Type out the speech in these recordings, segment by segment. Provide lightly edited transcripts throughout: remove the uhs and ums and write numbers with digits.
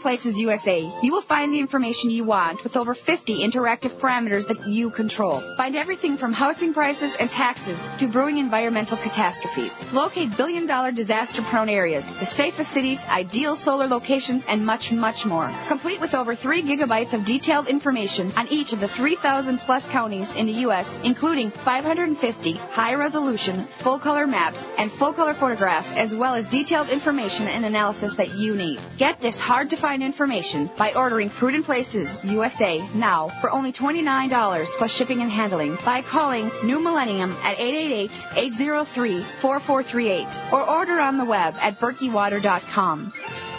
Places USA, you will find the information you want with over 50 interactive parameters that you control. Find everything from housing prices and taxes to brewing environmental catastrophes. Locate billion-dollar disaster-prone areas, the safest cities, ideal solar locations, and much, much more. Complete with over 3 gigabytes of detailed information on each of the 3,000-plus counties in the U.S., including 550 high-resolution, full-color maps and full-color photographs, as well as detailed information and analysis that you need. Get this hard-to-find information by ordering Prudent Places USA now for only $29 plus shipping and handling by calling New Millennium at 888-803-4438 or order on the web at berkeywater.com.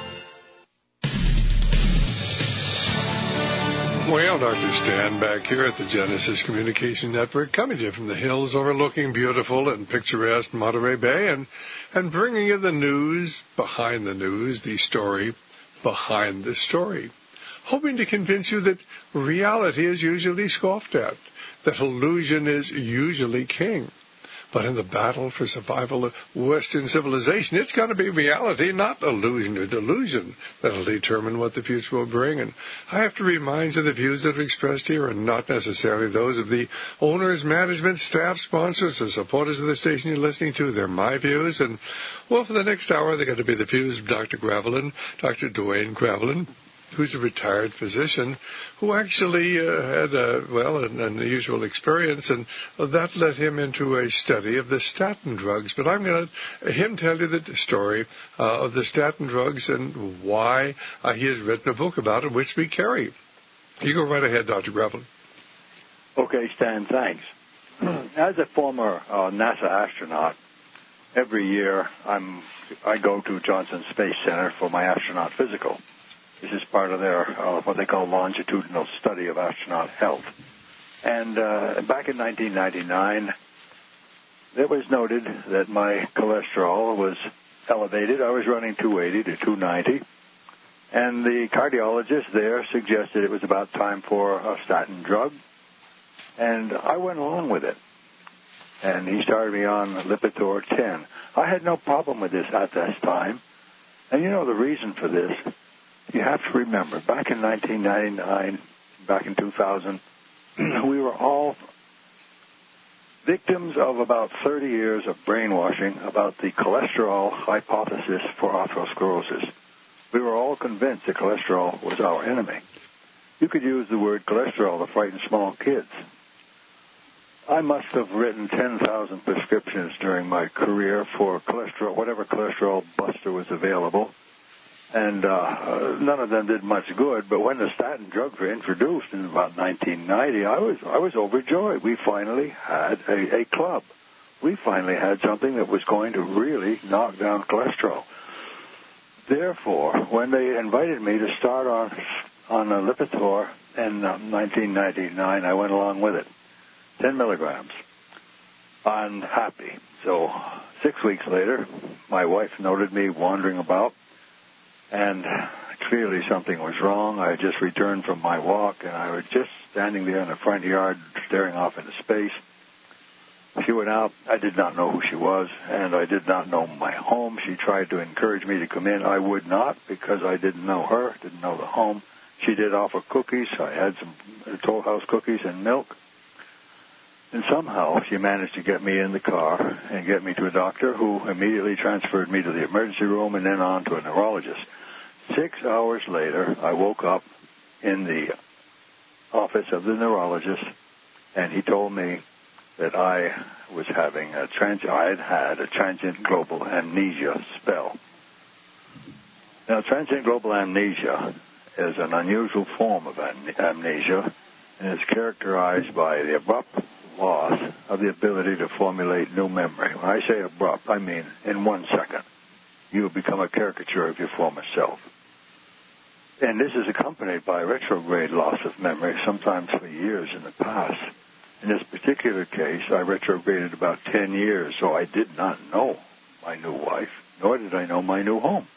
Well, Dr. Stan back here at the Genesis Communication Network, coming to you from the hills overlooking beautiful and picturesque Monterey Bay and bringing you the news behind the news, the story behind the story, hoping to convince you that reality is usually scoffed at, that illusion is usually king. But in the battle for survival of Western civilization, it's going to be reality, not illusion or delusion, that will determine what the future will bring. And I have to remind you the views that are expressed here are not necessarily those of the owners, management, staff, sponsors, or supporters of the station you're listening to. They're my views. And, well, for the next hour, they're going to be the views of Dr. Gravelin, Dr. Dwayne Gravelin, who's a retired physician who actually had an unusual experience, and that led him into a study of the statin drugs. But I'm going to him tell you the story of the statin drugs and why he has written a book about it, which we carry. You go right ahead, Dr. Gravelin. Okay, Stan, thanks. As a former NASA astronaut, every year I go to Johnson Space Center for my astronaut physical. This is part of their what they call longitudinal study of astronaut health. And back in 1999, it was noted that my cholesterol was elevated. I was running 280 to 290. And the cardiologist there suggested it was about time for a statin drug. And I went along with it. And he started me on Lipitor 10. I had no problem with this at this time. And you know the reason for this? You have to remember, back in 1999, back in 2000, we were all victims of about 30 years of brainwashing about the cholesterol hypothesis for atherosclerosis. We were all convinced that cholesterol was our enemy. You could use the word cholesterol to frighten small kids. I must have written 10,000 prescriptions during my career for cholesterol, whatever cholesterol buster was available. And none of them did much good. But when the statin drugs were introduced in about 1990, I was overjoyed. We finally had a club. We finally had something that was going to really knock down cholesterol. Therefore, when they invited me to start on Lipitor in 1999, I went along with it. 10 milligrams. I'm happy. So 6 weeks later, my wife noted me wandering about. And clearly something was wrong. I had just returned from my walk, and I was just standing there in the front yard staring off into space. She went out. I did not know who she was, and I did not know my home. She tried to encourage me to come in. I would not because I didn't know her, didn't know the home. She did offer cookies. I had some Toll House cookies and milk. And somehow she managed to get me in the car and get me to a doctor who immediately transferred me to the emergency room and then on to a neurologist. 6 hours later, I woke up in the office of the neurologist, and he told me that I was having I had had a transient global amnesia spell. Now, transient global amnesia is an unusual form of amnesia, and is characterized by the abrupt loss of the ability to formulate new memory. When I say abrupt, I mean in 1 second. You have become a caricature of your former self. And this is accompanied by retrograde loss of memory, sometimes for years in the past. In this particular case, I retrograded about 10 years, so I did not know my new wife, nor did I know my new home.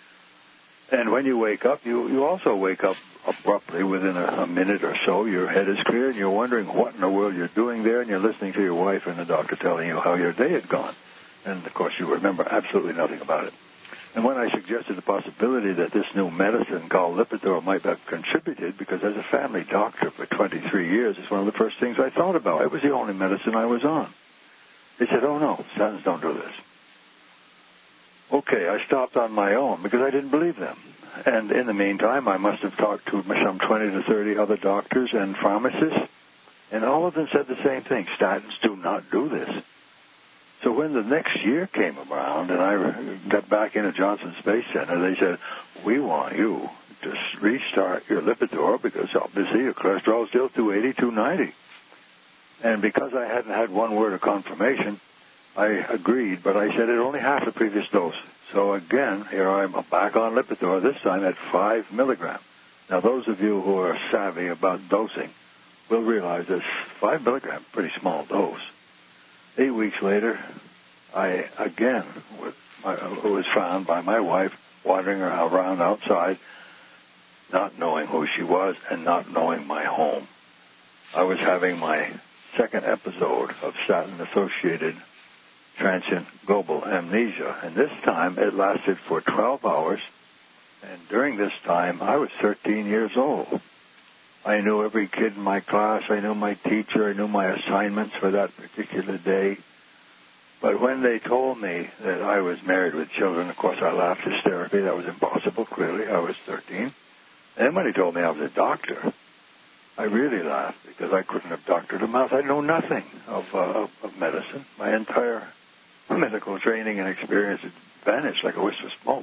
And when you wake up, you also wake up abruptly within a minute or so. Your head is clear, and you're wondering what in the world you're doing there, and you're listening to your wife and the doctor telling you how your day had gone. And, of course, you remember absolutely nothing about it. And when I suggested the possibility that this new medicine called Lipitor might have contributed, because as a family doctor for 23 years, it's one of the first things I thought about. It was the only medicine I was on. They said, oh, no, statins don't do this. Okay, I stopped on my own because I didn't believe them. And in the meantime, I must have talked to some 20 to 30 other doctors and pharmacists, and all of them said the same thing. Statins do not do this. So when the next year came around and I got back into Johnson Space Center, they said, we want you to restart your Lipitor because obviously your cholesterol is still 280, 290. And because I hadn't had one word of confirmation, I agreed, but I said it only half the previous dose. So again, here I'm back on Lipitor, this time at 5 milligrams. Now those of you who are savvy about dosing will realize this 5 milligrams, pretty small dose. 8 weeks later, I again was found by my wife wandering around outside, not knowing who she was and not knowing my home. I was having my second episode of statin-associated transient global amnesia, and this time it lasted for 12 hours, and during this time I was 13 years old. I knew every kid in my class, I knew my teacher, I knew my assignments for that particular day. But when they told me that I was married with children, of course I laughed hysterically. That was impossible, clearly. I was 13. And when they told me I was a doctor, I really laughed because I couldn't have doctored a mouse. I know nothing of medicine. My entire medical training and experience had vanished like a wisp of smoke.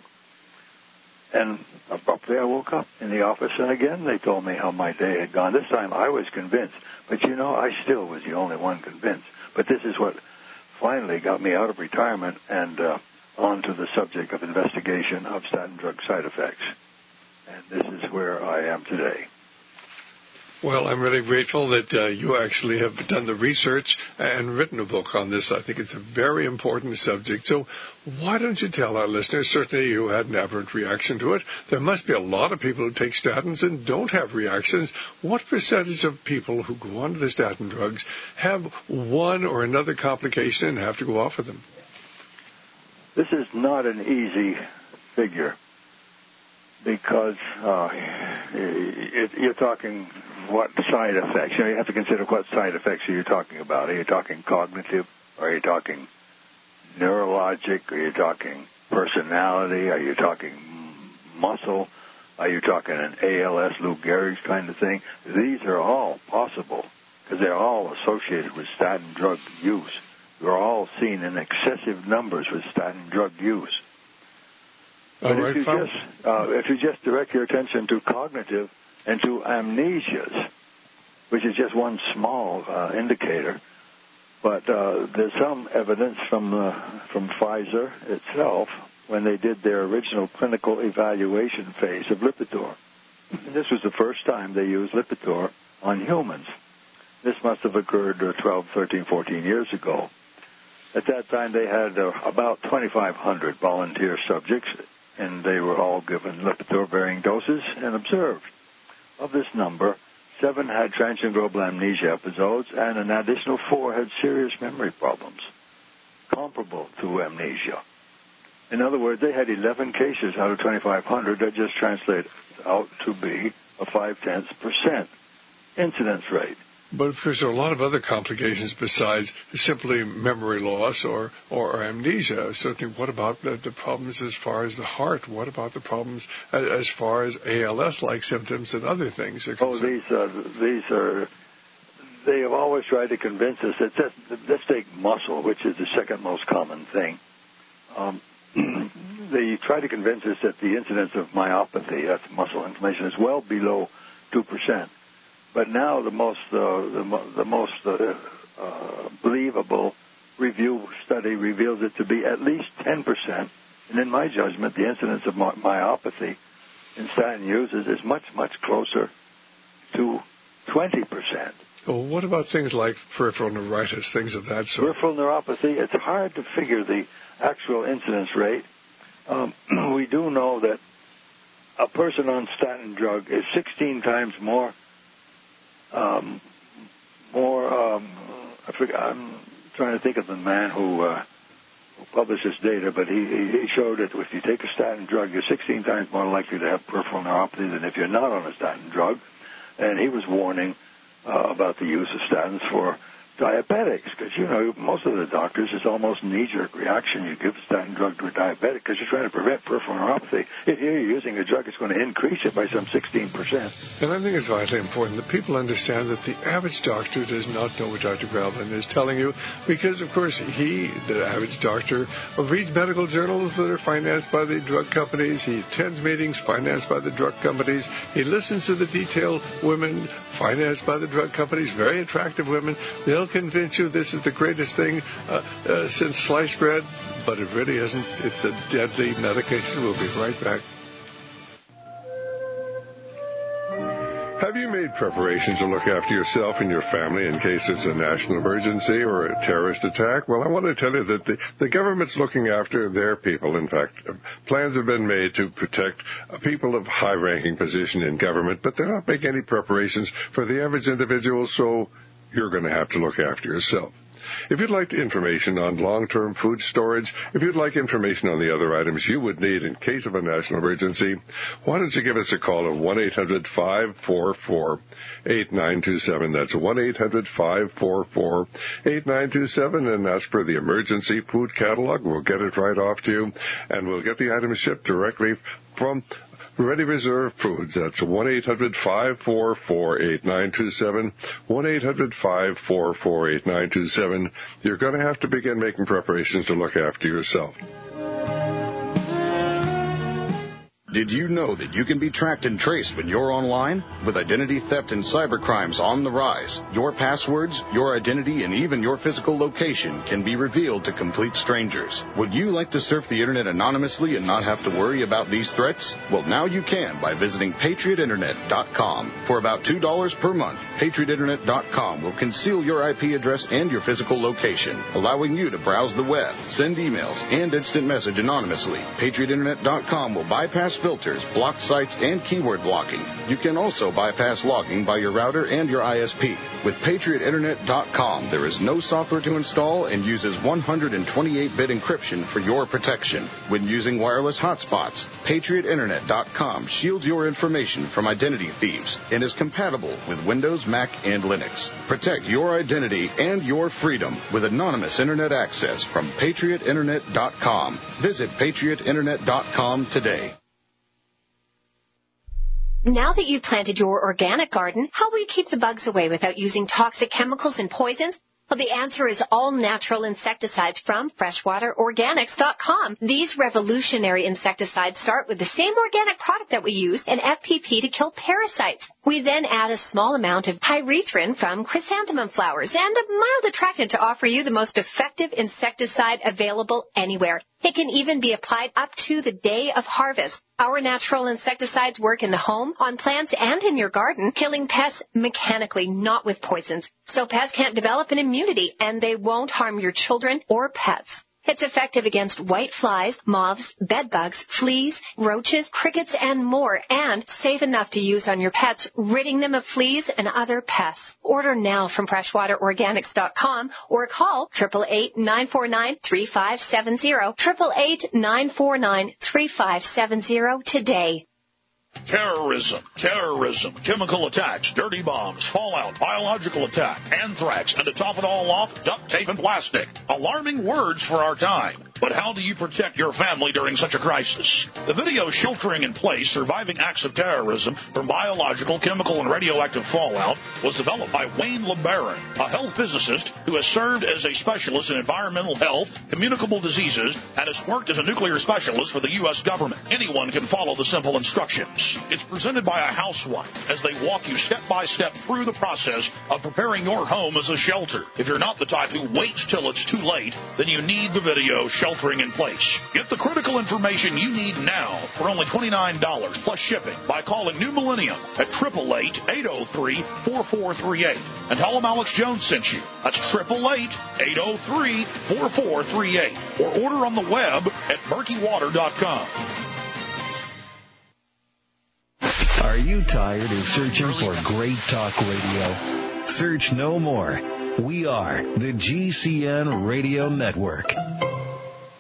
And abruptly I woke up in the office, and again they told me how my day had gone. This time I was convinced. But, I still was the only one convinced. But this is what finally got me out of retirement and onto the subject of investigation of statin drug side effects. And this is where I am today. Well, I'm really grateful that you actually have done the research and written a book on this. I think it's a very important subject. So why don't you tell our listeners, certainly you had an aberrant reaction to it. There must be a lot of people who take statins and don't have reactions. What percentage of people who go on to the statin drugs have one or another complication and have to go off of them? This is not an easy figure because you're talking what side effects. You have to consider what side effects are you talking about. Are you talking cognitive? Are you talking neurologic? Are you talking personality? Are you talking muscle? Are you talking an ALS, Lou Gehrig's kind of thing? These are all possible because they're all associated with statin drug use. They're all seen in excessive numbers with statin drug use. But if you just direct your attention to cognitive and to amnesias, which is just one small indicator, but there's some evidence from Pfizer itself when they did their original clinical evaluation phase of Lipitor. And this was the first time they used Lipitor on humans. This must have occurred 12, 13, 14 years ago. At that time, they had about 2,500 volunteer subjects, and they were all given Lipitor varying doses and observed. Of this number, 7 had transient global amnesia episodes, and an additional 4 had serious memory problems, comparable to amnesia. In other words, they had 11 cases out of 2,500 that just translate out to be a 0.5% incidence rate. But of course, there are a lot of other complications besides simply memory loss or amnesia. Certainly, what about the problems as far as the heart? What about the problems as far as ALS-like symptoms and other things? These are. They have always tried to convince us that let's take muscle, which is the second most common thing. They try to convince us that the incidence of myopathy, that's muscle inflammation, is well below 2%. But now the most believable review study reveals it to be at least 10%. And in my judgment, the incidence of myopathy in statin users is much, much closer to 20%. Well, what about things like peripheral neuritis, things of that sort? Peripheral neuropathy, it's hard to figure the actual incidence rate. We do know that a person on statin drug is 16 times more I'm trying to think of the man who published this data, but he showed that if you take a statin drug, you're 16 times more likely to have peripheral neuropathy than if you're not on a statin drug. And he was warning about the use of statins for diabetics, because, you know, most of the doctors, it's almost knee-jerk reaction. You give a statin drug to a diabetic because you're trying to prevent peripheral neuropathy. If you're using a drug, it's going to increase it by some 16%. And I think it's vitally important that people understand that the average doctor does not know what Dr. Gravlin is telling you, because, of course, the average doctor, reads medical journals that are financed by the drug companies. He attends meetings financed by the drug companies. He listens to the detailed women financed by the drug companies, very attractive women. They'll convince you this is the greatest thing since sliced bread, but it really isn't. It's a deadly medication. We'll be right back. Have you made preparations to look after yourself and your family in case it's a national emergency or a terrorist attack? Well, I want to tell you that the government's looking after their people. In fact, plans have been made to protect people of high-ranking position in government, but they're not making any preparations for the average individual, so you're going to have to look after yourself. If you'd like information on long-term food storage, if you'd like information on the other items you would need in case of a national emergency, why don't you give us a call at 1-800-544-8927. That's 1-800-544-8927, and ask for the emergency food catalog. We'll get it right off to you, and we'll get the items shipped directly from Ready Reserve Foods. That's 1-800-544-8927, 1-800-544-8927. You're going to have to begin making preparations to look after yourself. Did you know that you can be tracked and traced when you're online? With identity theft and cybercrimes on the rise, your passwords, your identity, and even your physical location can be revealed to complete strangers. Would you like to surf the internet anonymously and not have to worry about these threats? Well, now you can by visiting PatriotInternet.com. For about $2 per month, PatriotInternet.com will conceal your IP address and your physical location, allowing you to browse the web, send emails, and instant message anonymously. PatriotInternet.com will bypass filters, blocked sites, and keyword blocking. You can also bypass logging by your router and your ISP. With PatriotInternet.com, there is no software to install and uses 128-bit encryption for your protection. When using wireless hotspots, PatriotInternet.com shields your information from identity thieves and is compatible with Windows, Mac, and Linux. Protect your identity and your freedom with anonymous Internet access from PatriotInternet.com. Visit PatriotInternet.com today. Now that you've planted your organic garden, how will you keep the bugs away without using toxic chemicals and poisons? Well, the answer is all natural insecticides from freshwaterorganics.com. These revolutionary insecticides start with the same organic product that we use, an FPP, to kill parasites. We then add a small amount of pyrethrin from chrysanthemum flowers and a mild attractant to offer you the most effective insecticide available anywhere. It can even be applied up to the day of harvest. Our natural insecticides work in the home, on plants, and in your garden, killing pests mechanically, not with poisons. So pests can't develop an immunity, and they won't harm your children or pets. It's effective against white flies, moths, bedbugs, fleas, roaches, crickets, and more, and safe enough to use on your pets, ridding them of fleas and other pests. Order now from freshwaterorganics.com or call 888-949-3570, 888-949-3570 today. Terrorism, chemical attacks, dirty bombs, fallout, biological attack, anthrax, and to top it all off, duct tape and plastic. Alarming words for our time. But how do you protect your family during such a crisis? The video Sheltering in Place, Surviving Acts of Terrorism from Biological, Chemical, and Radioactive Fallout was developed by Wayne LeBaron, a health physicist who has served as a specialist in environmental health, communicable diseases, and has worked as a nuclear specialist for the U.S. government. Anyone can follow the simple instructions. It's presented by a housewife as they walk you step by step through the process of preparing your home as a shelter. If you're not the type who waits till it's too late, then you need the video Sheltering in Place. Get the critical information you need now for only $29 plus shipping by calling New Millennium at 888-803-4438 and tell them Alex Jones sent you. That's 888-803-4438 or order on the web at murkywater.com. Are you tired of searching for great talk radio? Search no more. We are the GCN Radio Network.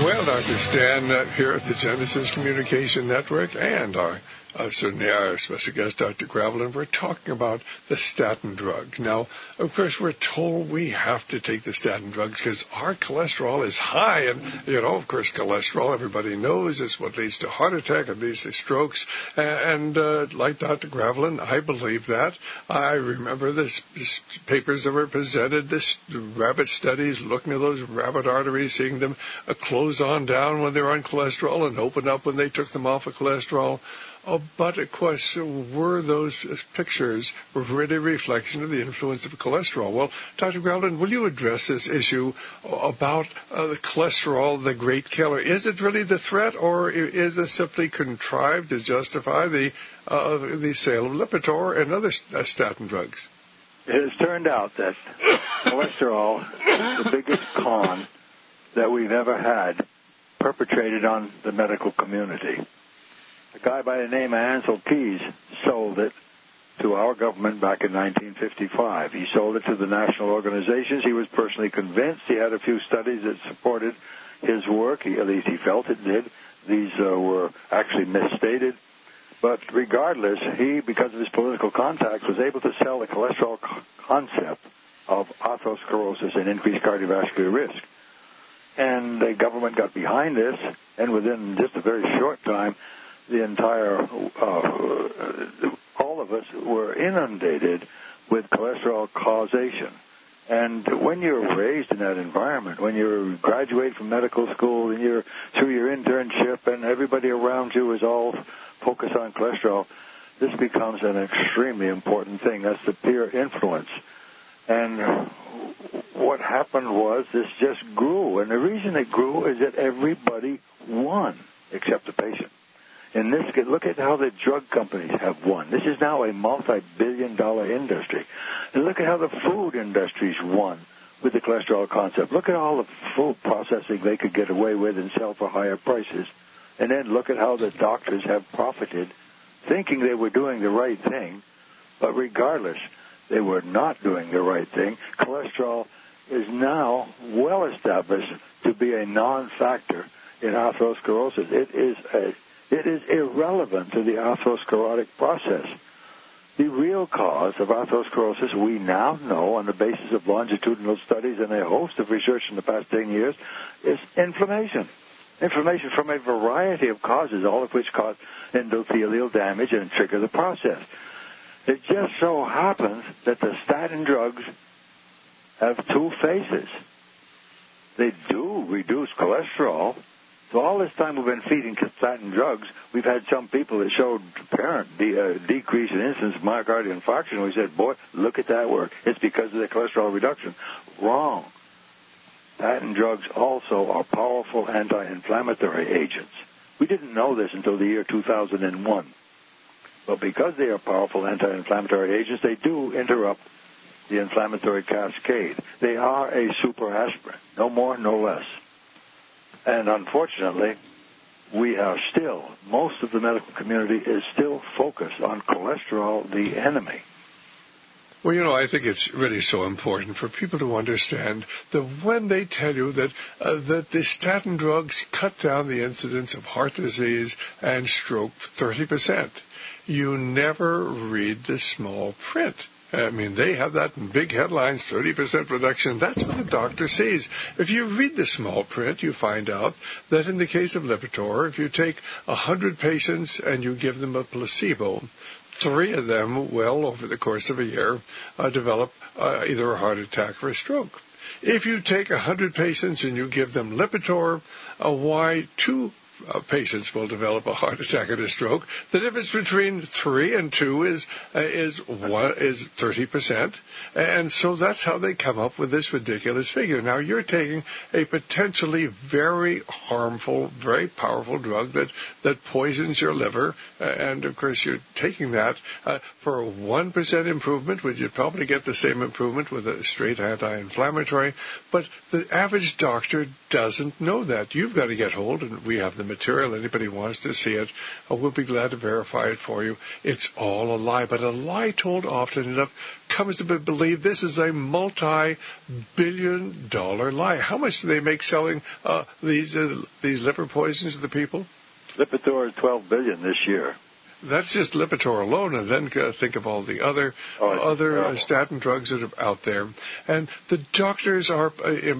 Well, Dr. Stan, here at the Genesis Communication Network, and certainly our special guest, Dr. Gravelin, we're talking about the statin drugs. Now, of course, we're told we have to take the statin drugs because our cholesterol is high. And, of course, cholesterol, everybody knows, is what leads to heart attack, it leads to strokes. And like Dr. Gravelin, I believe that. I remember this papers that were presented, this rabbit studies, looking at those rabbit arteries, seeing them close on down when they're on cholesterol and open up when they took them off of cholesterol. But, of course, were those pictures really a reflection of the influence of cholesterol? Well, Dr. Gravelin, will you address this issue about the cholesterol, the great killer? Is it really the threat, or is it simply contrived to justify the sale of Lipitor and other statin drugs? It has turned out that cholesterol is the biggest con that we've ever had perpetrated on the medical community. A guy by the name of Ansel Keys sold it to our government back in 1955. He sold it to the national organizations. He was personally convinced. He had a few studies that supported his work. At least he felt it did. These were actually misstated. But regardless, he, because of his political contacts, was able to sell the cholesterol concept of atherosclerosis and increased cardiovascular risk. And the government got behind this, and within just a very short time, the entire, all of us were inundated with cholesterol causation. And when you're raised in that environment, when you graduate from medical school and you're through your internship and everybody around you is all focused on cholesterol, this becomes an extremely important thing. That's the peer influence. And what happened was this just grew. And the reason it grew is that everybody won except the patient. In this, look at how the drug companies have won. This is now a multi-billion-dollar industry. And look at how the food industries won with the cholesterol concept. Look at all the food processing they could get away with and sell for higher prices. And then look at how the doctors have profited, thinking they were doing the right thing. But regardless, they were not doing the right thing. Cholesterol is now well established to be a non-factor in atherosclerosis. It is irrelevant to the atherosclerotic process. The real cause of atherosclerosis, we now know on the basis of longitudinal studies and a host of research in the past 10 years, is inflammation. Inflammation from a variety of causes, all of which cause endothelial damage and trigger the process. It just so happens that the statin drugs have two faces. They do reduce cholesterol. So all this time we've been feeding statin drugs, we've had some people that showed apparent decrease in incidence of myocardial infarction. We said, boy, look at that work. It's because of the cholesterol reduction. Wrong. Statin drugs also are powerful anti-inflammatory agents. We didn't know this until the year 2001. But because they are powerful anti-inflammatory agents, they do interrupt the inflammatory cascade. They are a super aspirin, no more, no less. And unfortunately, we are still, most of the medical community is still focused on cholesterol, the enemy. Well, I think it's really so important for people to understand that when they tell you that the statin drugs cut down the incidence of heart disease and stroke 30%, you never read the small print. I mean, they have that in big headlines, 30% reduction. That's what the doctor sees. If you read the small print, you find out that in the case of Lipitor, if you take 100 patients and you give them a placebo, 3 of them will, over the course of a year, develop either a heart attack or a stroke. If you take 100 patients and you give them Lipitor, 2 patients will develop a heart attack and a stroke. The difference between 3 and 2 is 30%. And so that's how they come up with this ridiculous figure. Now, you're taking a potentially very harmful, very powerful drug that poisons your liver. And, of course, you're taking that for a 1% improvement, which you'd probably get the same improvement with a straight anti-inflammatory. But the average doctor doesn't know that. You've got to get hold, and we have the material. Anybody wants to see it, we'll be glad to verify it for you. It's all a lie, but a lie told often enough comes to be believed. This is a multi-billion-dollar lie. How much do they make selling these liver poisons to the people? Lipitor is $12 billion this year. That's just Lipitor alone, and then think of all the other statin drugs that are out there. And the doctors are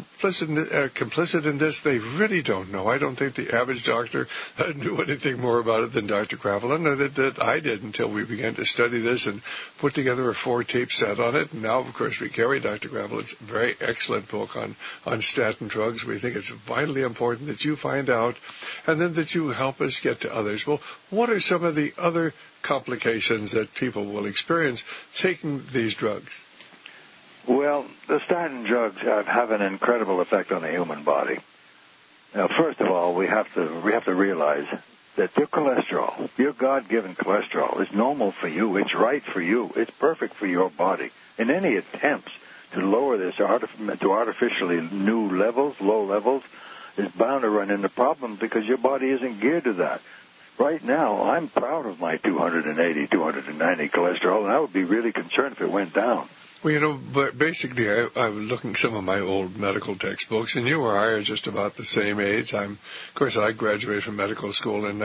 complicit in this. They really don't know. I don't think the average doctor knew anything more about it than Dr. Gravelin, or that I did until we began to study this and put together a 4-tape set on it. And now, of course, we carry Dr. Gravelin's very excellent book on statin drugs. We think it's vitally important that you find out, and then that you help us get to others. Well, what are some of the other complications that people will experience taking these drugs? Well, the statin drugs have an incredible effect on the human body. Now, first of all, we have to realize that your cholesterol, your God-given cholesterol, is normal for you. It's right for you. It's perfect for your body. And any attempts to lower this to artificially low levels, is bound to run into problems because your body isn't geared to that. Right now, I'm proud of my 280, 290 cholesterol, and I would be really concerned if it went down. Well, but basically, I was looking at some of my old medical textbooks, and you or I are just about the same age. Of course, I graduated from medical school in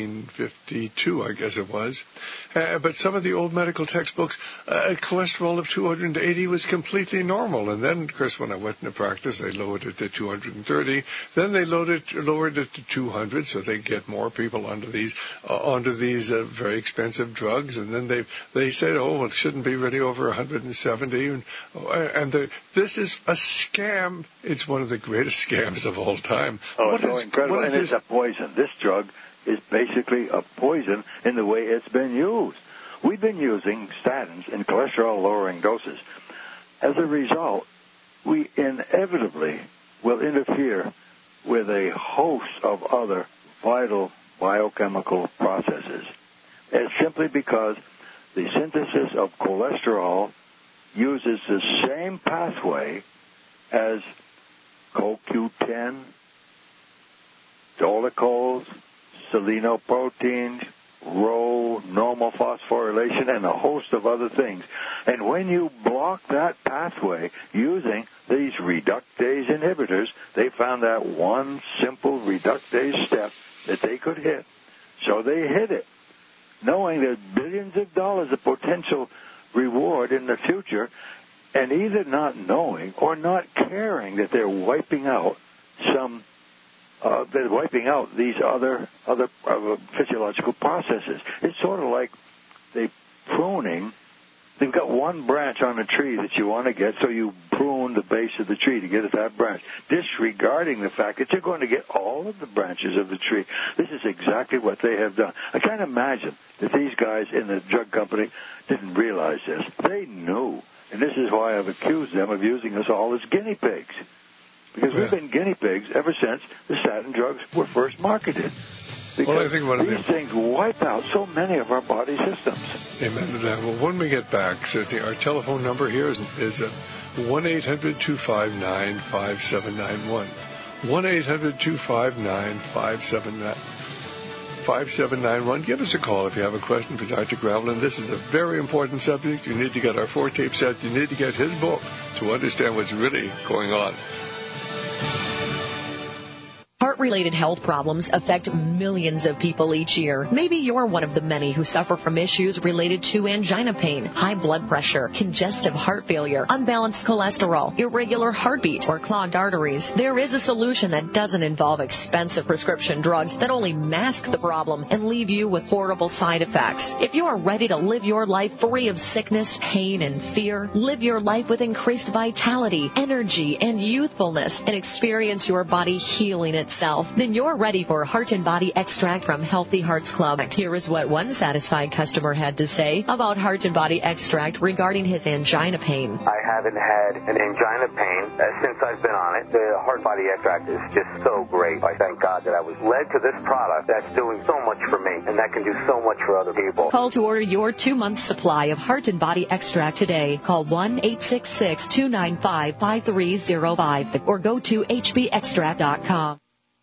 1952, I guess it was. But some of the old medical textbooks, cholesterol of 280 was completely normal. And then, of course, when I went into practice, they lowered it to 230. Then they lowered it to 200, so they get more people onto these very expensive drugs. And then they said, well, it shouldn't be really over 170. And this is a scam. It's one of the greatest scams of all time. Oh, it's so incredible. And it's a poison. This drug is basically a poison in the way it's been used. We've been using statins in cholesterol-lowering doses. As a result, we inevitably will interfere with a host of other vital biochemical processes. It's simply because the synthesis of cholesterol uses the same pathway as CoQ10, dolichols, selenoproteins, Rho, normal phosphorylation, and a host of other things. And when you block that pathway using these reductase inhibitors, they found that one simple reductase step that they could hit. So they hit it, knowing there's billions of dollars of potential reward in the future, and either not knowing or not caring that they're wiping out these other physiological processes. It's sort of like they pruning. They've got one branch on a tree that you want to get, so you prune the base of the tree to get at that branch, disregarding the fact that you're going to get all of the branches of the tree. This is exactly what they have done. I can't imagine that these guys in the drug company didn't realize this. They knew, and this is why I've accused them of using us all as guinea pigs, because we've been guinea pigs ever since the statin drugs were first marketed. Because these things wipe out so many of our body systems. Amen to that. Well, when we get back, certainly our telephone number here is 1-800-259-5791. 1-800-259-5791. Give us a call if you have a question for Dr. Gravelin. This is a very important subject. You need to get our 4-tape set. You need to get his book to understand what's really going on. Heart-related health problems affect millions of people each year. Maybe you're one of the many who suffer from issues related to angina pain, high blood pressure, congestive heart failure, unbalanced cholesterol, irregular heartbeat, or clogged arteries. There is a solution that doesn't involve expensive prescription drugs that only mask the problem and leave you with horrible side effects. If you are ready to live your life free of sickness, pain, and fear, live your life with increased vitality, energy, and youthfulness, and experience your body healing itself, south, then you're ready for Heart and Body Extract from Healthy Hearts Club. Here is what one satisfied customer had to say about Heart and Body Extract regarding his angina pain. I haven't had an angina pain since I've been on it. The Heart Body Extract is just so great. I thank God that I was led to this product that's doing so much for me and that can do so much for other people. Call to order your 2-month supply of Heart and Body Extract today. Call 1-866-295-5305 or go to hbextract.com.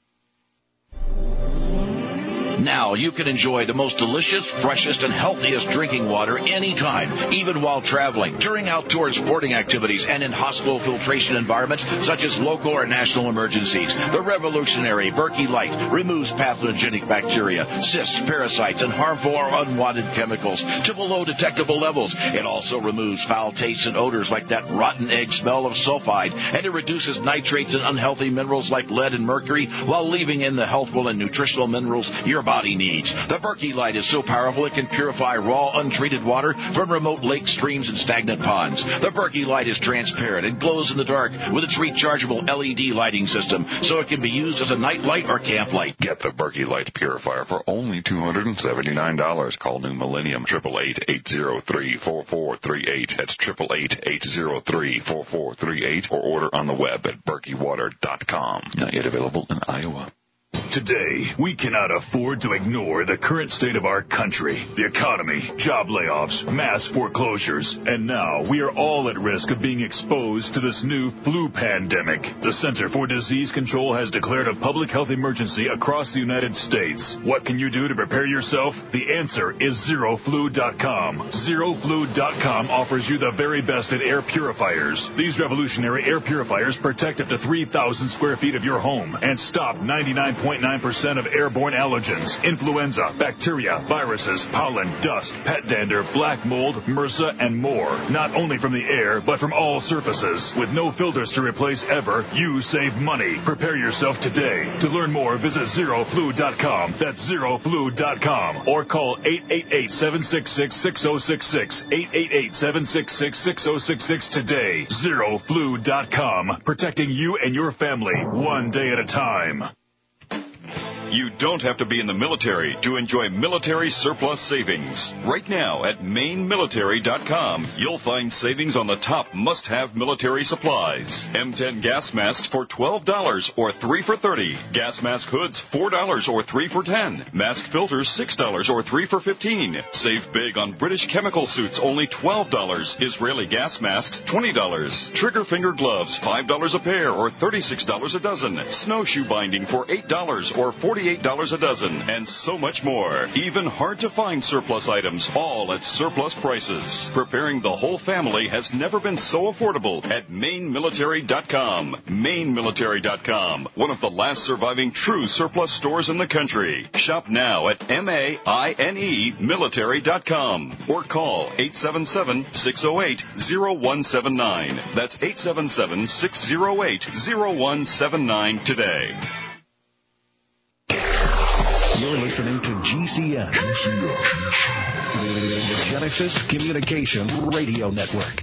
Now you can enjoy the most delicious, freshest, and healthiest drinking water anytime, even while traveling, during outdoor sporting activities, and in hospital filtration environments such as local or national emergencies. The revolutionary Berkey Light removes pathogenic bacteria, cysts, parasites, and harmful or unwanted chemicals to below detectable levels. It also removes foul tastes and odors like that rotten egg smell of sulfide, and it reduces nitrates and unhealthy minerals like lead and mercury while leaving in the healthful and nutritional minerals your body needs. The Berkey Light is so powerful it can purify raw, untreated water from remote lakes, streams, and stagnant ponds. The Berkey Light is transparent and glows in the dark with its rechargeable LED lighting system, so it can be used as a night light or camp light. Get the Berkey Light Purifier for only $279. Call New Millennium, 888-803-4438. That's 888-803-4438, or order on the web at berkeywater.com. Not yet available in Iowa. Today, we cannot afford to ignore the current state of our country, the economy, job layoffs, mass foreclosures, and now we are all at risk of being exposed to this new flu pandemic. The Center for Disease Control has declared a public health emergency across the United States. What can you do to prepare yourself? The answer is ZeroFlu.com. ZeroFlu.com offers you the very best in air purifiers. These revolutionary air purifiers protect up to 3,000 square feet of your home and stop 99.9% of airborne allergens, influenza, bacteria, viruses, pollen, dust, pet dander, black mold, MRSA, and more. Not only from the air, but from all surfaces. With no filters to replace ever, you save money. Prepare yourself today. To learn more, visit ZeroFlu.com. That's ZeroFlu.com. Or call 888-766-6066. 888-766-6066 today. ZeroFlu.com. Protecting you and your family one day at a time. You don't have to be in the military to enjoy military surplus savings. Right now at MaineMilitary.com, you'll find savings on the top must-have military supplies. M10 gas masks for $12 or 3 for $30. Gas mask hoods $4 or 3 for $10. Mask filters $6 or 3 for $15. Save big on British chemical suits, only $12. Israeli gas masks $20. Trigger finger gloves $5 a pair or $36 a dozen. Snowshoe binding for $8 or $48 a dozen, and so much more. Even hard-to-find surplus items, all at surplus prices. Preparing the whole family has never been so affordable at MaineMilitary.com. MaineMilitary.com, one of the last surviving true surplus stores in the country. Shop now at MAINE-Military.com or call 877-608-0179. That's 877-608-0179 today. You're listening to GCN, the Genesis Communication Radio Network.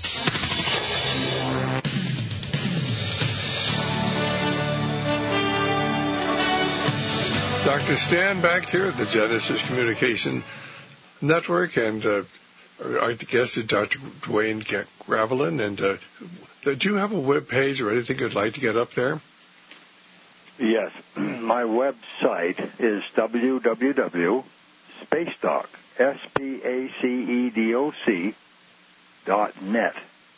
Dr. Stan back here at the Genesis Communication Network, and our guest is Dr. Dwayne Gravelin. And do you have a web page or anything you'd like to get up there? Yes. My website is www.spacedoc, SPACEDOC.net.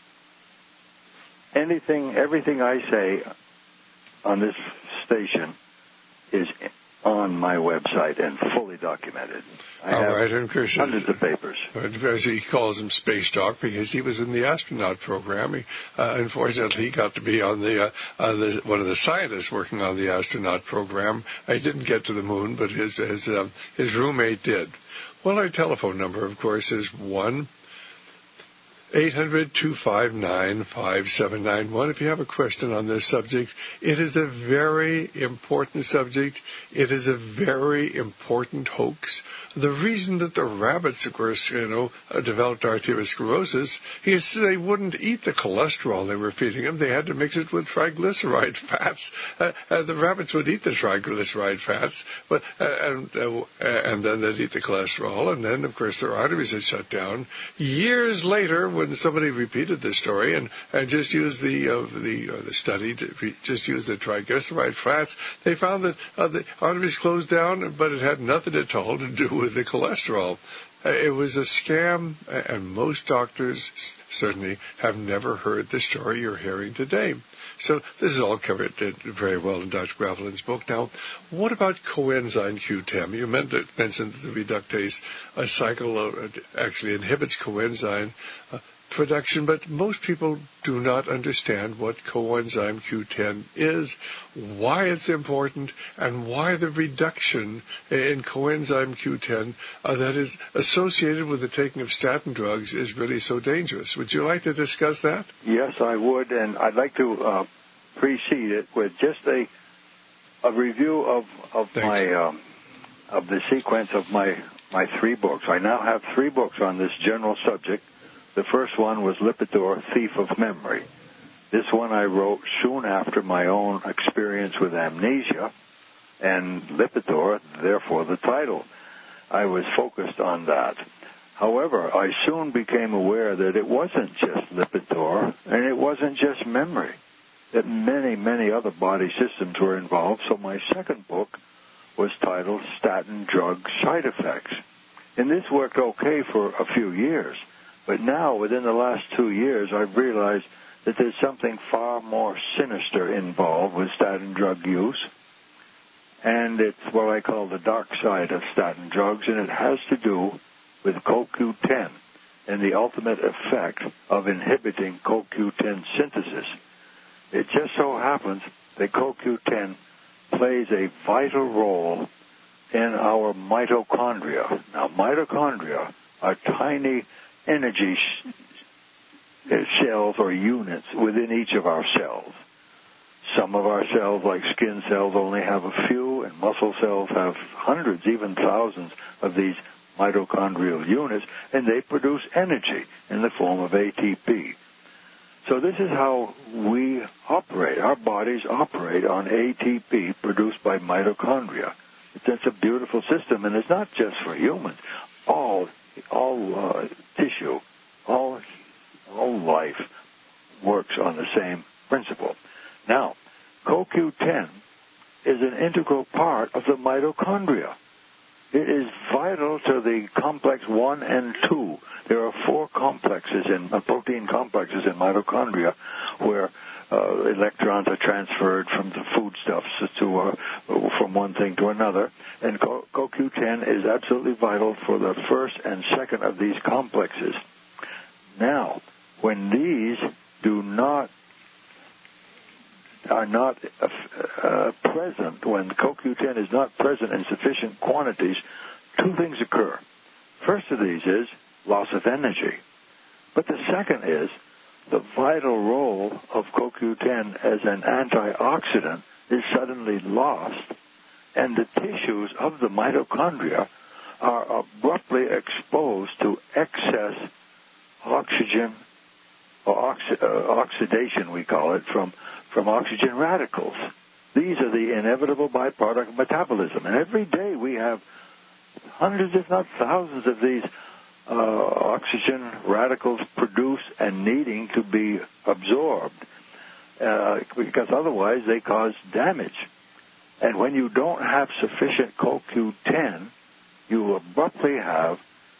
Everything I say on this station is on my website and fully documented. I have hundreds of papers. He calls him Space Doc because he was in the astronaut program. Unfortunately, he got to be on the one of the scientists working on the astronaut program. He didn't get to the moon, but his roommate did. Well, our telephone number, of course, is 800-259-5791. If you have a question on this subject, it is a very important subject. It is a very important hoax. The reason that the rabbits, of course, developed arteriosclerosis is they wouldn't eat the cholesterol they were feeding them. They had to mix it with triglyceride fats. The rabbits would eat the triglyceride fats, and then they'd eat the cholesterol, and then, of course, their arteries had shut down. Years later, when somebody repeated this story and just used the study to just use the triglyceride fats, they found that the arteries closed down, but it had nothing at all to do with the cholesterol. It was a scam, and most doctors certainly have never heard the story you're hearing today. So this is all covered very well in Dr. Gravelin's book. Now, what about coenzyme Q10? You mentioned that the reductase cycle actually inhibits coenzyme production, but most people do not understand what coenzyme Q10 is, why it's important, and why the reduction in coenzyme Q10 that is associated with the taking of statin drugs is really so dangerous. Would you like to discuss that? Yes, I would, and I'd like to precede it with just a review of the sequence of my 3 books. I now have 3 books on this general subject. The first one was Lipitor, Thief of Memory. This one I wrote soon after my own experience with amnesia, and Lipitor, therefore the title. I was focused on that. However, I soon became aware that it wasn't just Lipitor, and it wasn't just memory, that many, many other body systems were involved. So my second book was titled Statin Drug Side Effects. And this worked okay for a few years. But now, within the last 2 years, I've realized that there's something far more sinister involved with statin drug use. And it's what I call the dark side of statin drugs, and it has to do with CoQ10 and the ultimate effect of inhibiting CoQ10 synthesis. It just so happens that CoQ10 plays a vital role in our mitochondria. Now, mitochondria are tiny energy cells or units within each of our cells. Some of our cells, like skin cells, only have a few, and muscle cells have hundreds, even thousands of these mitochondrial units, and they produce energy in the form of ATP. So this is how we operate. Our bodies operate on ATP produced by mitochondria. It's a beautiful system, and it's not just for humans. All tissue, all life works on the same principle. Now, CoQ10 is an integral part of the mitochondria. It is vital to the complex 1 and 2. There are 4 complexes protein complexes in mitochondria where electrons are transferred from the foodstuffs from one thing to another, and CoQ10 is absolutely vital for the first and second of these complexes. Now, when these are not present, when CoQ10 is not present in sufficient quantities, 2 things occur. First of these is loss of energy, but the second is the vital role of CoQ10 as an antioxidant is suddenly lost, and the tissues of the mitochondria are abruptly exposed to excess oxygen, or oxidation, we call it, from oxygen radicals. These are the inevitable byproduct of metabolism. And every day we have hundreds, if not thousands, of these oxygen radicals produced and needing to be absorbed, because otherwise they cause damage. And when you don't have sufficient CoQ10, you abruptly have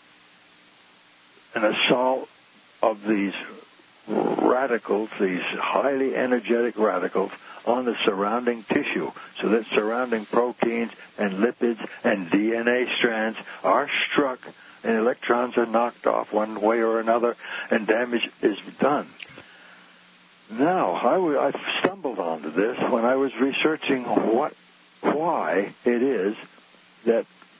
an assault of these radicals, these highly energetic radicals, on the surrounding tissue, so that surrounding proteins and lipids and DNA strands are struck, and electrons are knocked off one way or another, and damage is done. Now, I stumbled onto this when I was researching why it is that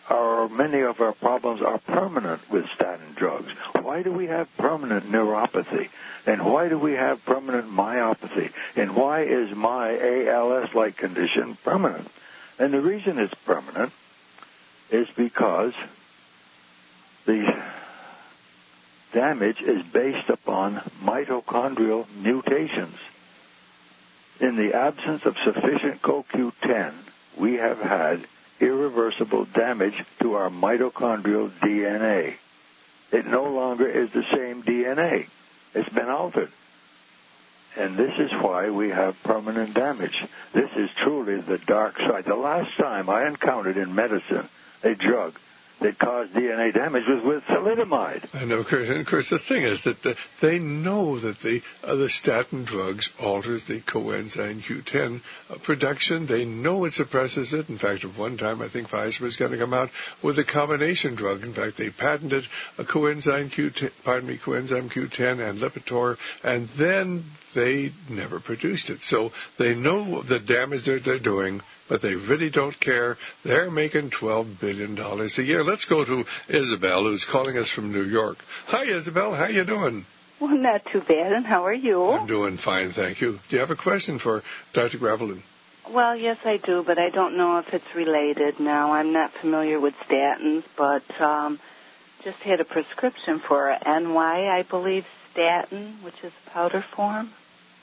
many of our problems are permanent with statin drugs. Why do we have permanent neuropathy? And why do we have permanent myopathy? And why is my ALS-like condition permanent? And the reason it's permanent is because the damage is based upon mitochondrial mutations. In the absence of sufficient CoQ10, we have had irreversible damage to our mitochondrial DNA. It no longer is the same DNA. It's been altered. And this is why we have permanent damage. This is truly the dark side. The last time I encountered in medicine a drug that caused DNA damage was with thalidomide. I know, Chris. And of course, the thing is that they know that the statin drugs alters the coenzyme Q10 production. They know it suppresses it. In fact, at one time, I think Pfizer was going to come out with a combination drug. In fact, they patented a coenzyme Q10 and Lipitor, and then they never produced it. So they know the damage that they're doing, but they really don't care. They're making $12 billion a year. Let's go to Isabel, who's calling us from New York. Hi, Isabel. How you doing? Well, not too bad. And how are you? I'm doing fine, thank you. Do you have a question for Dr. Gravelin? Well, yes, I do, but I don't know if it's related now. I'm not familiar with statins, but just had a prescription for NY, I believe, statin, which is powder form.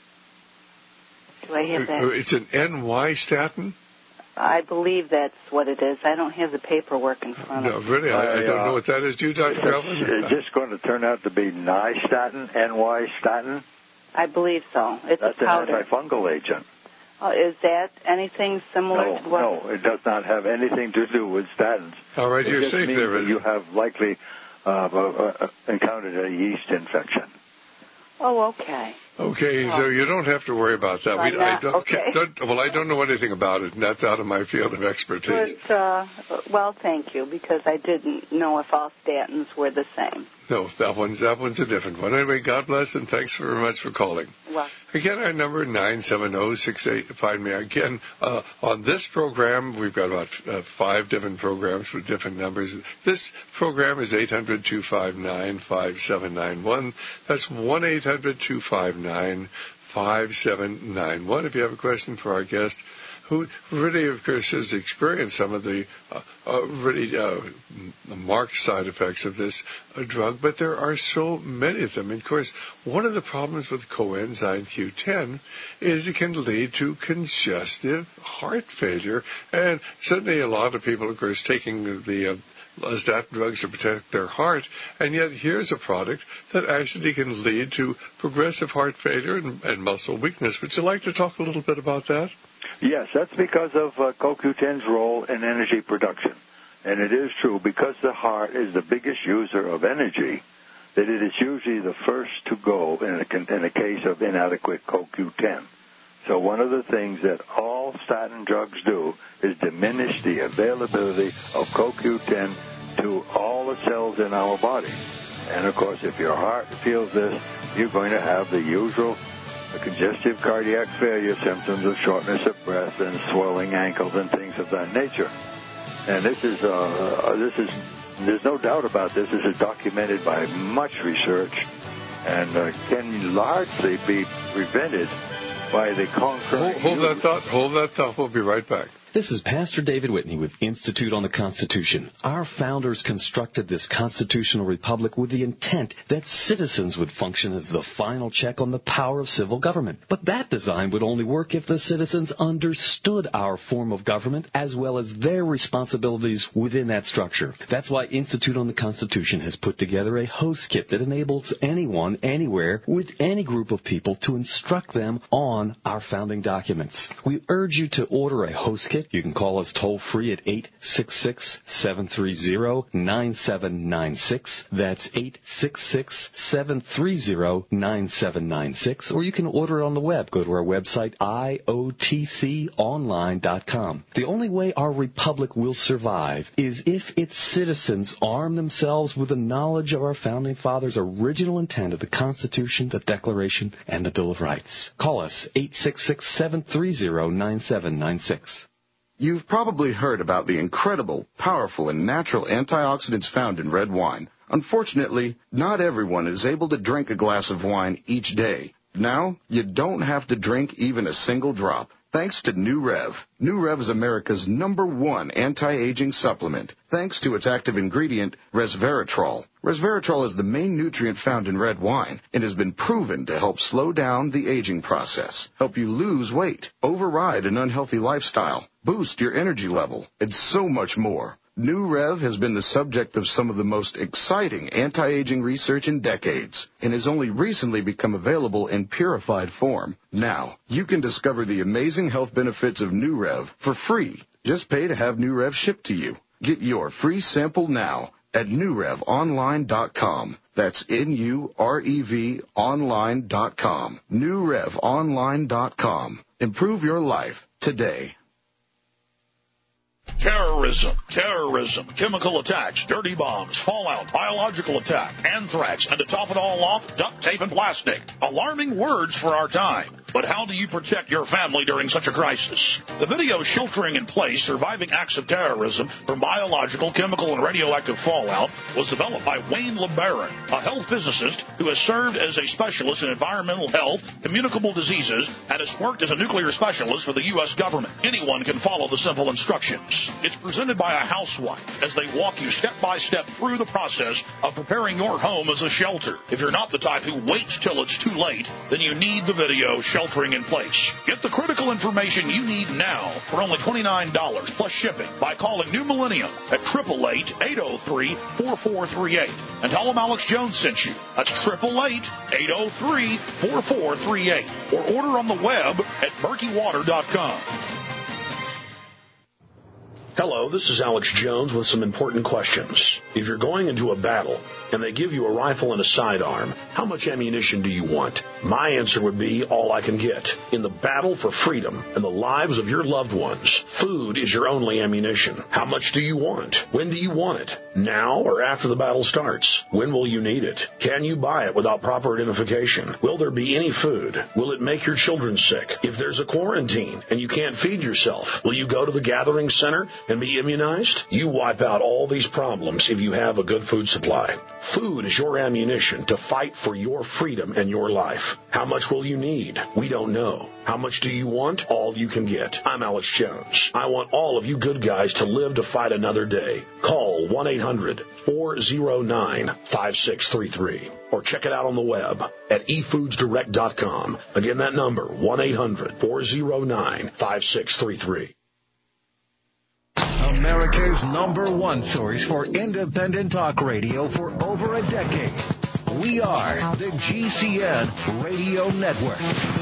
Do I have that? It's an NY statin? I believe that's what it is. I don't have the paperwork in front of me. No, really? I don't know what that is. Do you, Dr. Gravelin? It's just going to turn out to be nystatin, NY statin? I believe so. It's That's a powder. an antifungal agent. Is that anything similar to what? No, it does not have anything to do with statins. All right, you're safe there. You have likely encountered a yeast infection. Oh, okay. Okay, so you don't have to worry about that. I don't know anything about it, and that's out of my field of expertise. Well, thank you, because I didn't know if all statins were the same. No, that one's a different one. Anyway, God bless, and thanks very much for calling. Well, again, our number 970-68. Find me again on this program. We've got about 5 different programs with different numbers. This program is 800-259-5791. That's 1-800-259-5791. If you have a question for our guest, who really, of course, has experienced some of the marked side effects of this drug, but there are so many of them. And, of course, one of the problems with coenzyme Q10 is it can lead to congestive heart failure. And certainly a lot of people, of course, taking the statin drugs to protect their heart, and yet here's a product that actually can lead to progressive heart failure and muscle weakness. Would you like to talk a little bit about that? Yes, that's because of CoQ10's role in energy production. And it is true, because the heart is the biggest user of energy, that it is usually the first to go in a case of inadequate CoQ10. So one of the things that all statin drugs do is diminish the availability of CoQ10 to all the cells in our body. And, of course, if your heart feels this, you're going to have the usual congestive cardiac failure symptoms of shortness of breath and swelling ankles and things of that nature. And there's no doubt about this. This is documented by much research and can largely be prevented by the concurrent... Hold that thought. We'll be right back. This is Pastor David Whitney with Institute on the Constitution. Our founders constructed this constitutional republic with the intent that citizens would function as the final check on the power of civil government. But that design would only work if the citizens understood our form of government as well as their responsibilities within that structure. That's why Institute on the Constitution has put together a host kit that enables anyone, anywhere, with any group of people to instruct them on our founding documents. We urge you to order a host kit. You can call us toll-free at 866-730-9796. That's 866-730-9796. Or you can order it on the web. Go to our website, iotconline.com. The only way our republic will survive is if its citizens arm themselves with the knowledge of our founding fathers' original intent of the Constitution, the Declaration, and the Bill of Rights. Call us, 866-730-9796. You've probably heard about the incredible, powerful, and natural antioxidants found in red wine. Unfortunately, not everyone is able to drink a glass of wine each day. Now, you don't have to drink even a single drop. Thanks to New Rev. New Rev is America's #1 anti-aging supplement, thanks to its active ingredient, resveratrol. Resveratrol is the main nutrient found in red wine and has been proven to help slow down the aging process, help you lose weight, override an unhealthy lifestyle, boost your energy level, and so much more. New Rev has been the subject of some of the most exciting anti-aging research in decades and has only recently become available in purified form. Now, you can discover the amazing health benefits of New Rev for free. Just pay to have New Rev shipped to you. Get your free sample now at NewRevOnline.com. That's NUREV online.com. NewRevOnline.com. Improve your life today. Terrorism, chemical attacks, dirty bombs, fallout, biological attack, anthrax, and to top it all off, duct tape and plastic. Alarming words for our time. But how do you protect your family during such a crisis? The video Sheltering in Place, Surviving Acts of Terrorism from Biological, Chemical, and Radioactive Fallout was developed by Wayne LeBaron, a health physicist who has served as a specialist in environmental health, communicable diseases, and has worked as a nuclear specialist for the U.S. government. Anyone can follow the simple instructions. It's presented by a housewife as they walk you step by step through the process of preparing your home as a shelter. If you're not the type who waits till it's too late, then you need the video Sheltering in Place. Get the critical information you need now for only $29 plus shipping by calling New Millennium at 888-803-4438 and tell them Alex Jones sent you. That's 888-803-4438 or order on the web at berkeywater.com. Hello, this is Alex Jones with some important questions. If you're going into a battle and they give you a rifle and a sidearm, how much ammunition do you want? My answer would be all I can get. In the battle for freedom and the lives of your loved ones, food is your only ammunition. How much do you want? When do you want it? Now or after the battle starts? When will you need it? Can you buy it without proper identification? Will there be any food? Will it make your children sick? If there's a quarantine and you can't feed yourself, will you go to the gathering center and be immunized? You wipe out all these problems if you have a good food supply. Food is your ammunition to fight for your freedom and your life. How much will you need? We don't know. How much do you want? All you can get. I'm Alex Jones. I want all of you good guys to live to fight another day. Call 1-800-409-5633 or check it out on the web at efoodsdirect.com. Again, that number, 1-800-409-5633. America's #1 source for independent talk radio for over a decade. We are the GCN Radio Network.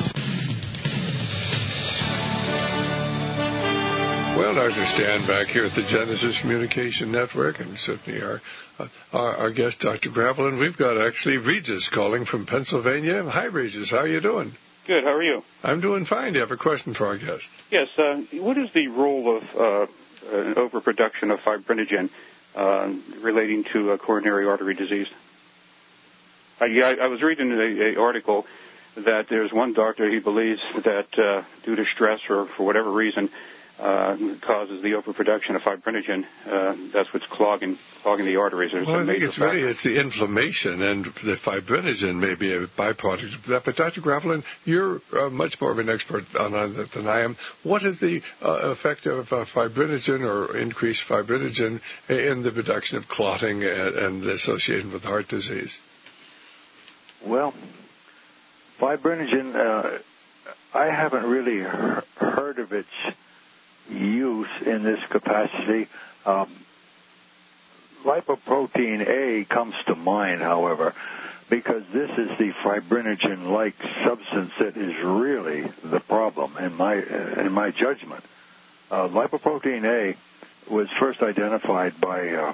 Well, Dr. Stan back here at the Genesis Communication Network, and certainly our guest, Dr. Gravelin. We've got actually Regis calling from Pennsylvania. Hi, Regis. How are you doing? Good. How are you? I'm doing fine. Do you have a question for our guest? Yes. What is the role of overproduction of fibrinogen relating to coronary artery disease? I was reading an article that there's one doctor, he believes that due to stress or for whatever reason causes the overproduction of fibrinogen. That's what's clogging the arteries. Well, I think it's the inflammation, and the fibrinogen may be a byproduct of that. But Dr. Gravelin, you're much more of an expert on that than I am. What is the effect of fibrinogen or increased fibrinogen in the production of clotting and associated with heart disease? Well, fibrinogen, I haven't really heard of its use in this capacity. Lipoprotein A comes to mind, however, because this is the fibrinogen-like substance that is really the problem in my judgment. Lipoprotein A was first identified by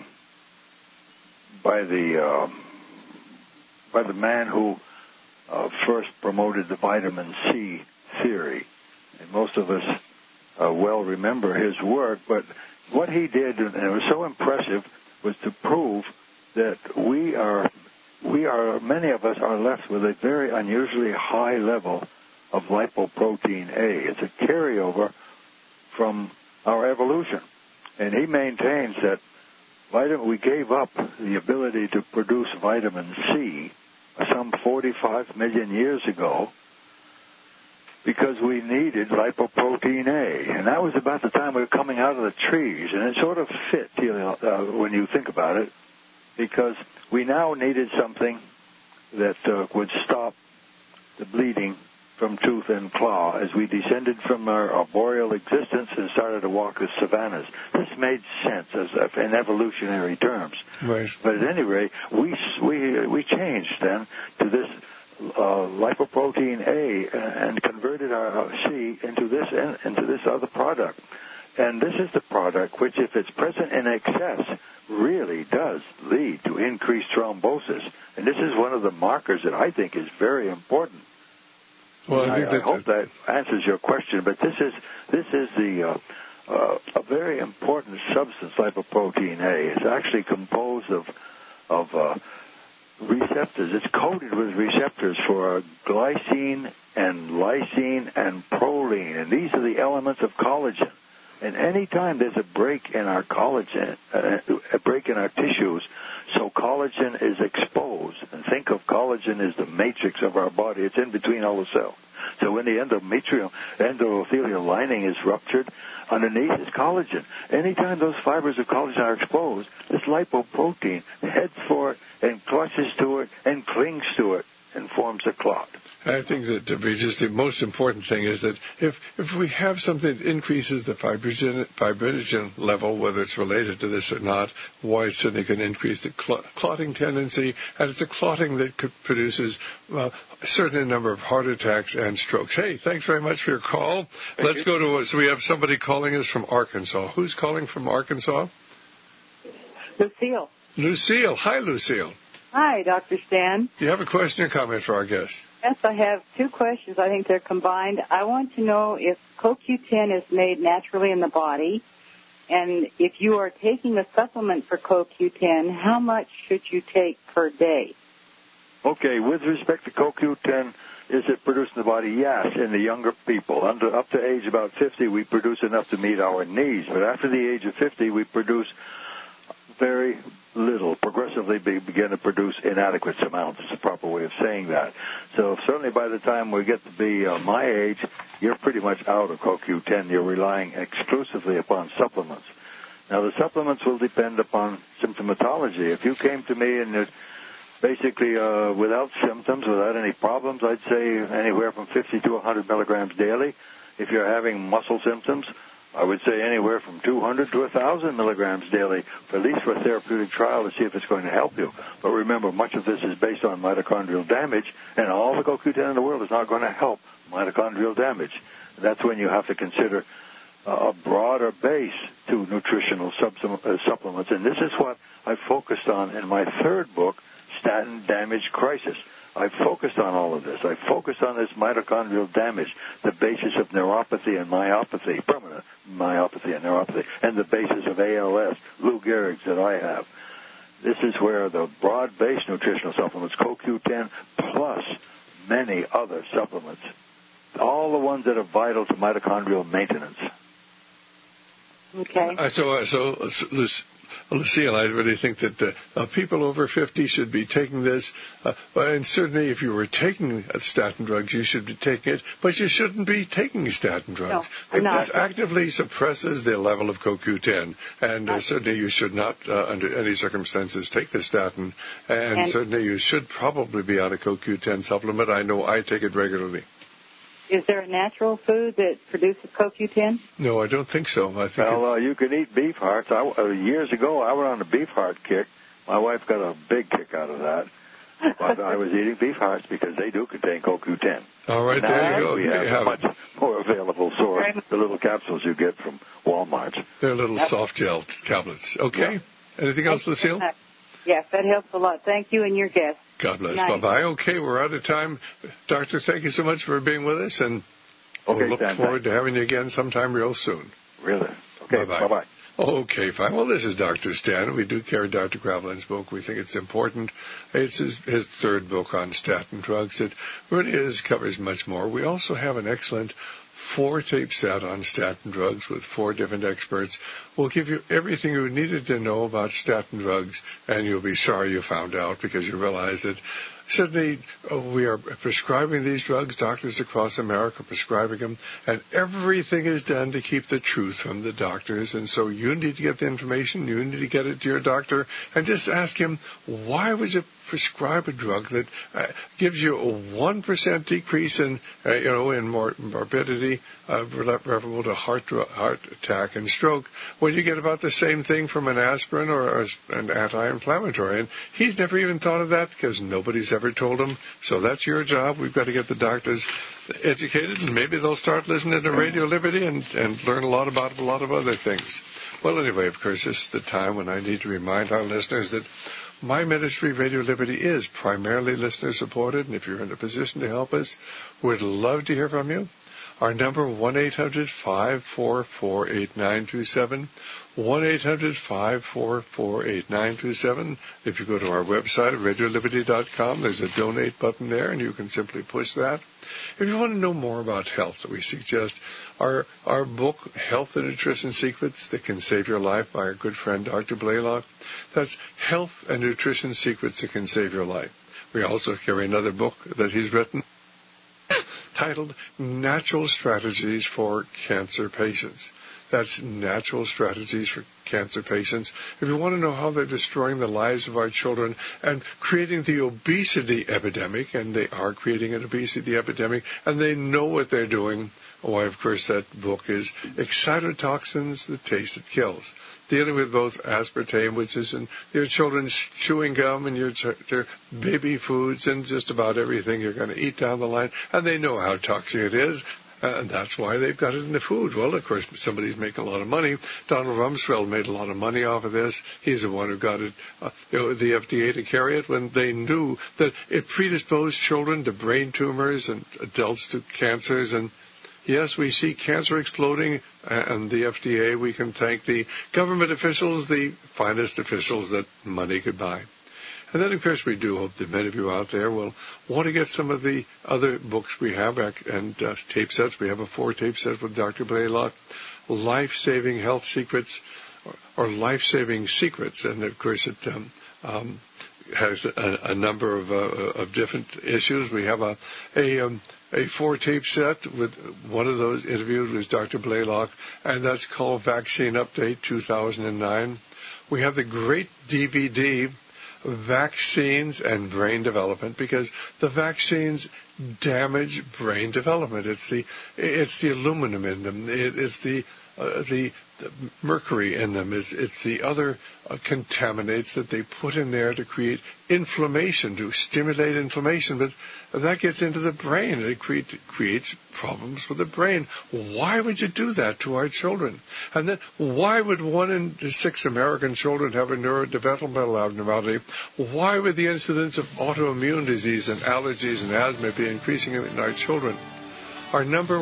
the man who first promoted the vitamin C theory, and most of us well remember his work. But what he did, and it was so impressive, was to prove that many of us are left with a very unusually high level of lipoprotein A. It's a carryover from our evolution. And he maintains that we gave up the ability to produce vitamin C some 45 million years ago because we needed lipoprotein A. And that was about the time we were coming out of the trees. And it sort of fit, when you think about it, because we now needed something that would stop the bleeding from tooth and claw as we descended from our arboreal existence and started to walk the savannas. This made sense in evolutionary terms. Right. But at any rate, we changed then to this lipoprotein A and converted our C into this other product. And this is the product which, if it's present in excess, really does lead to increased thrombosis. And this is one of the markers that I think is very important. Well, I hope that answers your question, but this is a very important substance, lipoprotein A. It's actually composed of receptors. It's coated with receptors for glycine and lysine and proline, and these are the elements of collagen. And any time there's a break in our collagen, a break in our tissues, so collagen is exposed. And think of collagen as the matrix of our body. It's in between all the cells. So when the endothelial lining is ruptured, underneath is collagen. Anytime those fibers of collagen are exposed, this lipoprotein heads for it and clutches to it and clings to it and forms a clot. I think that the most important thing is that if we have something that increases the fibrinogen level, whether it's related to this or not, why it certainly can increase the clotting tendency, and it's a clotting that produces a certain number of heart attacks and strokes. Hey, thanks very much for your call. Let's go to so we have somebody calling us from Arkansas. Who's calling from Arkansas? Lucille. Lucille. Hi, Lucille. Hi, Dr. Stan. Do you have a question or comment for our guest? Yes, I have two questions. I think they're combined. I want to know if CoQ10 is made naturally in the body, and if you are taking a supplement for CoQ10, how much should you take per day? Okay, with respect to CoQ10, is it produced in the body? Yes, in the younger people. Up to age about 50, we produce enough to meet our needs, but after the age of 50, we produce very little. Progressively begin to produce inadequate amounts is the proper way of saying that. So certainly by the time we get to be my age, you're pretty much out of CoQ10. You're relying exclusively upon supplements. Now the supplements will depend upon symptomatology. If you came to me and basically without symptoms, without any problems, I'd say anywhere from 50 to 100 milligrams daily. If you're having muscle symptoms, I would say anywhere from 200 to 1,000 milligrams daily, at least for a therapeutic trial to see if it's going to help you. But remember, much of this is based on mitochondrial damage, and all the CoQ10 in the world is not going to help mitochondrial damage. That's when you have to consider a broader base to nutritional supplements. And this is what I focused on in my third book, Statin Damage Crisis. I focused on all of this. I focused on this mitochondrial damage, the basis of neuropathy and myopathy, permanent myopathy and neuropathy, and the basis of ALS, Lou Gehrig's that I have. This is where the broad-based nutritional supplements, CoQ10 plus many other supplements, all the ones that are vital to mitochondrial maintenance. Okay. Lucille, I really think that people over 50 should be taking this. And certainly if you were taking statin drugs, you should be taking it. But you shouldn't be taking statin drugs. This actively suppresses the level of CoQ10. And certainly you should not, under any circumstances, take the statin. And certainly you should probably be on a CoQ10 supplement. I know I take it regularly. Is there a natural food that produces CoQ10? No, I don't think so. I think you can eat beef hearts. Years ago, I went on a beef heart kick. My wife got a big kick out of that. But I was eating beef hearts because they do contain CoQ10. All right, there you go. We have a much more available source, the little capsules you get from Walmart. They're little soft gel tablets. Okay. Yeah. Anything else, Lucille? Yes, that helps a lot. Thank you and your guest. God bless. Bye-bye. Okay, we're out of time. Doctor, thank you so much for being with us, and we'll look forward to having you again sometime real soon. Really? Okay, bye-bye. Okay, fine. Well, this is Dr. Stan. We do carry Dr. Gravelin's book. We think it's important. It's his third book on statin drugs. It really covers much more. We also have an excellent 4-tape set on statin drugs with 4 different experts. Will give you everything you needed to know about statin drugs, and you'll be sorry you found out because you realize that certainly we are prescribing these drugs. Doctors across America are prescribing them, and everything is done to keep the truth from the doctors. And so you need to get the information. You need to get it to your doctor and just ask him, why would you prescribe a drug that gives you a 1% decrease in morbidity referable to heart attack and stroke when you get about the same thing from an aspirin or an anti-inflammatory? And he's never even thought of that because nobody's ever told him. So that's your job. We've got to get the doctors educated, and maybe they'll start listening to Radio Liberty and learn a lot about a lot of other things. Well, anyway, of course, this is the time when I need to remind our listeners that my ministry, Radio Liberty, is primarily listener-supported, and if you're in a position to help us, we'd love to hear from you. Our number, 1-800-544-8927, 1-800-544-8927. If you go to our website, radioliberty.com, there's a donate button there, and you can simply push that. If you want to know more about health, we suggest our book, Health and Nutrition Secrets That Can Save Your Life, by our good friend Dr. Blaylock. That's Health and Nutrition Secrets That Can Save Your Life. We also carry another book that he's written titled Natural Strategies for Cancer Patients. That's Natural Strategies for Cancer Patients. If you want to know how they're destroying the lives of our children and creating the obesity epidemic, and they are creating an obesity epidemic, and they know what they're doing, why, of course, that book is Excitotoxins, The Taste That Kills. Dealing with both aspartame, which is in your children's chewing gum and your baby foods and just about everything you're going to eat down the line. And they know how toxic it is. And that's why they've got it in the food. Well, of course, somebody's making a lot of money. Donald Rumsfeld made a lot of money off of this. He's the one who got it, the FDA to carry it when they knew that it predisposed children to brain tumors and adults to cancers. And yes, we see cancer exploding, and the FDA, we can thank the government officials, the finest officials that money could buy. And then, of course, we do hope that many of you out there will want to get some of the other books we have and tape sets. We have a 4-tape set with Dr. Blaylock, Life-Saving Health Secrets, or Life-Saving Secrets. And, of course, it has a number of different issues. We have a 4-tape set with one of those interviews with Dr. Blaylock, and that's called Vaccine Update 2009. We have the great DVD, Vaccines and Brain Development, because the vaccines damage brain development. It's the aluminum in them. It's the mercury in them. It's the other contaminants that they put in there to create inflammation, to stimulate inflammation. But that gets into the brain. It creates problems with the brain. Why would you do that to our children? And then why would 1 in 6 American children have a neurodevelopmental abnormality? Why would the incidence of autoimmune disease and allergies and asthma be increasing in our children? Our number,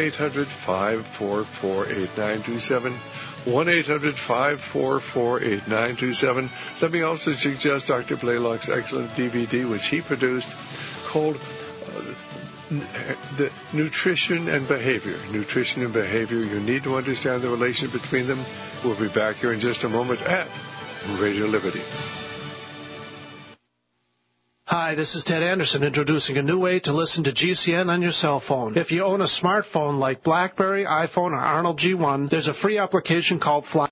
1-800-544-8927, 1-800-544-8927. Let me also suggest Dr. Blaylock's excellent DVD, which he produced, called the Nutrition and Behavior. Nutrition and Behavior. You need to understand the relationship between them. We'll be back here in just a moment at Radio Liberty. Hi, this is Ted Anderson introducing a new way to listen to GCN on your cell phone. If you own a smartphone like BlackBerry, iPhone, or Arnold G1, there's a free application called Fly.